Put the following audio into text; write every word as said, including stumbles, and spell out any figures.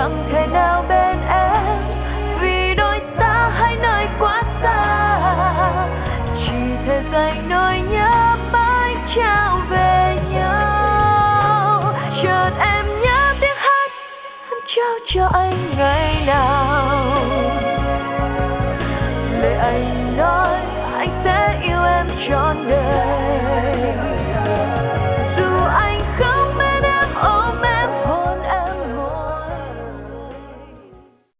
chẳng thể nào bên em, vì đôi ta hai nơi quá xa, chỉ thể dành nỗi nhớ mãi trao về nhau. Chợt em nhớ tiếng hát em trao cho anh ngày nào, lời anh nói anh sẽ yêu em trọn đời.